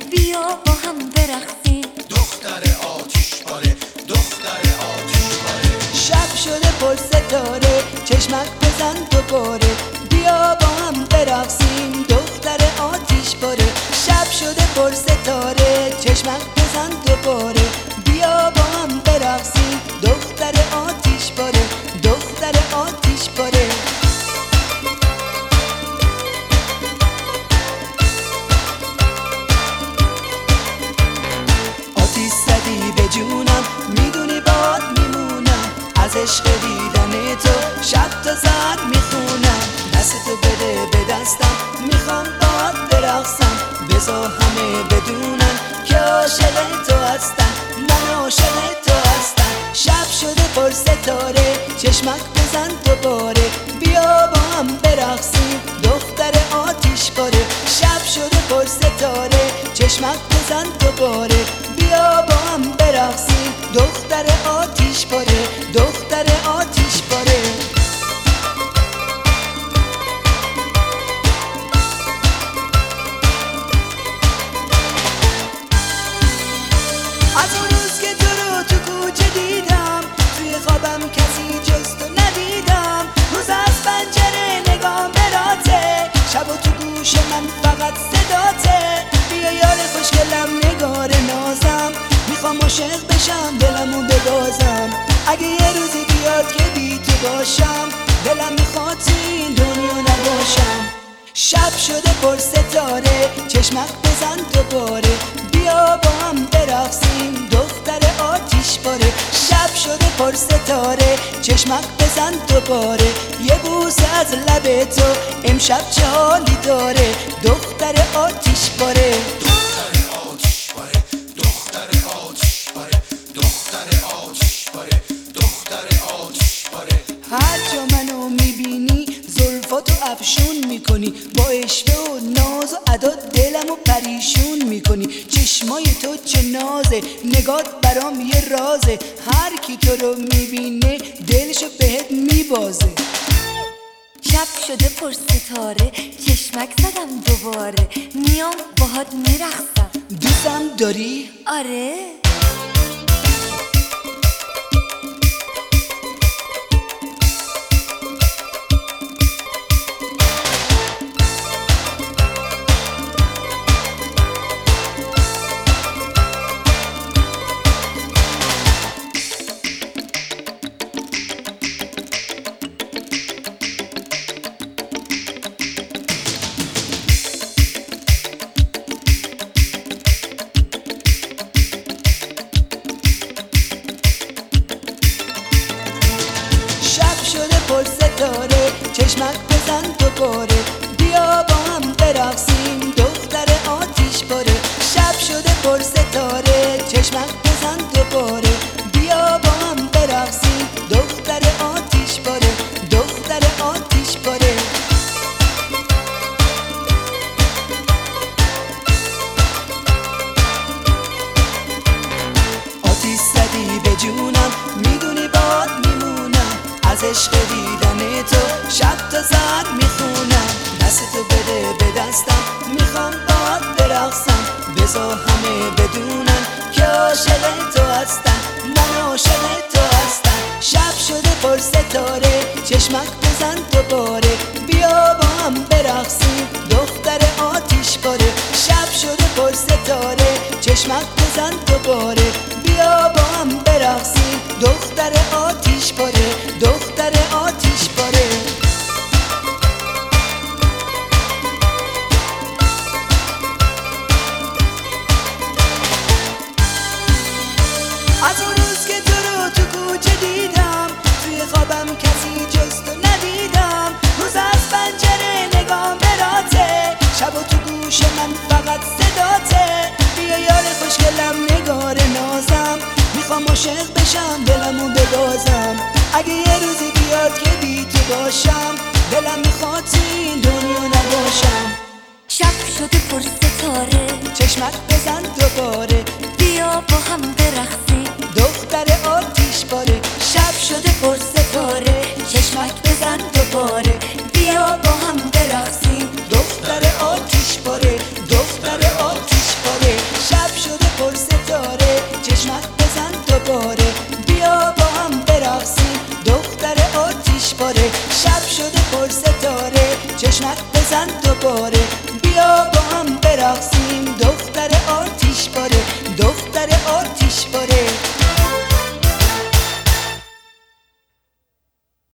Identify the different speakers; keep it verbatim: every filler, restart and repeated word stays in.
Speaker 1: بیا با هم برقصیم.
Speaker 2: دختر آتیش پاره، دختر آتیش پاره.
Speaker 3: شب شده پر ستاره، چشمک بزن دوباره. بیا با هم برقصیم دختر آتیش پاره. شب شده پر ستاره، چشمک بزن دوباره. بیا با هم برقصیم دختر آتیش پاره، دختر آتیش پاره. آتیش زدی به جونم، میدونی باد میمونم. از عشق دیدن تو شب تا زد میخونم. دستتو بده به دستم، میخوام باد برقصم. بذار همه بدونن که عاشق تو هستم، من عاشق تو هستم. شب شده پر ستاره، چشمک بزن دوباره. بیا با هم برقصیم دختر آتیش پاره. شب شده پر ستاره، چشمک بزن دوباره. بیا با هم برقصیم دختر آتیش پاره، دختر آتیش پاره. از اون روز که تو رو تو کوچه دیدم، توی خوابم کسی جز تو ندیدم. روز از پنجره نگام براته، شب و تو گوش من فقط صداته. بیا یار خوشگلم نگار نازم، میخوام عاشق بشم دلمو ببازم. اگه یه روزی بیاد که بی تو باشم، دلم میخواد تو این دنیا نباشم. شب شده پر ستاره، چشمک بزن دوباره. بیا با هم برقصیم دختر آتیش پاره. شب شده پر ستاره، چشمک بزن دوباره. یه بوسه از لب تو امشب چه حالی داره، دختر آتیش پاره. هر جا منو میبینی زلفاتو افشون میکنی. با اشوه و ناز و ادا دلمو پریشون میکنی. چشمای تو چه نازه، نگات برام یه رازه. هر کی تو رو میبینه دلشو بهت میبازه.
Speaker 1: شب شده پر ستاره، چشمک زدم دوباره. میام باهات میرقصم.
Speaker 3: دوستم داری؟
Speaker 1: آره.
Speaker 3: پر ستاره، چشمک بزن دوباره. بیا با هم برقصیم دختر آتیش پاره. شب شده پر ستاره، چشمک بزن دوباره. بیا با هم برقصیم دختر آتیش پاره، دختر آتیش پاره. آتیش زدی به جونم، میدونی باد میمونم. از عشق دیدن تو شب تا زد میخونم. دستتو بده به دستم، میخوام باد برقصم. بذار همه بدونن که عاشق تو هستم، من عاشق تو هستم. شب شده پر ستاره، چشمک بزن دوباره. بیا با هم برقصیم دختر آتیش پاره. شب شده پر ستاره، چشمک بزن دوباره. بیا با هم برقصیم دختر آتیش پاره، دختر آتیش پاره. از اون روز که تو رو تو کوچه دیدم، توی خوابم کسی جز تو ندیدم. روز از پنجره نگام براته، شب و تو گوش من فقط صداته. بیا یار خوشگلم نگار نازم، میخوام عاشق بشم دلمو ببازم. اگه یه روزی بیاد که بی تو باشم، دلم میخواد تو این دنیا نباشم.
Speaker 1: شب شده پر ستاره،
Speaker 3: چشمک بزن دوباره.
Speaker 1: بیا با هم برقصیم
Speaker 3: دختر آتیش پاره. شب شده پر ستاره، چشمک بزن دوباره. بیا با هم برقصیم
Speaker 2: دختر آتیش پاره، دختر آتیش پاره.
Speaker 3: باره. بیا با هم برقصیم دختر آتیش باره، دختر آتیش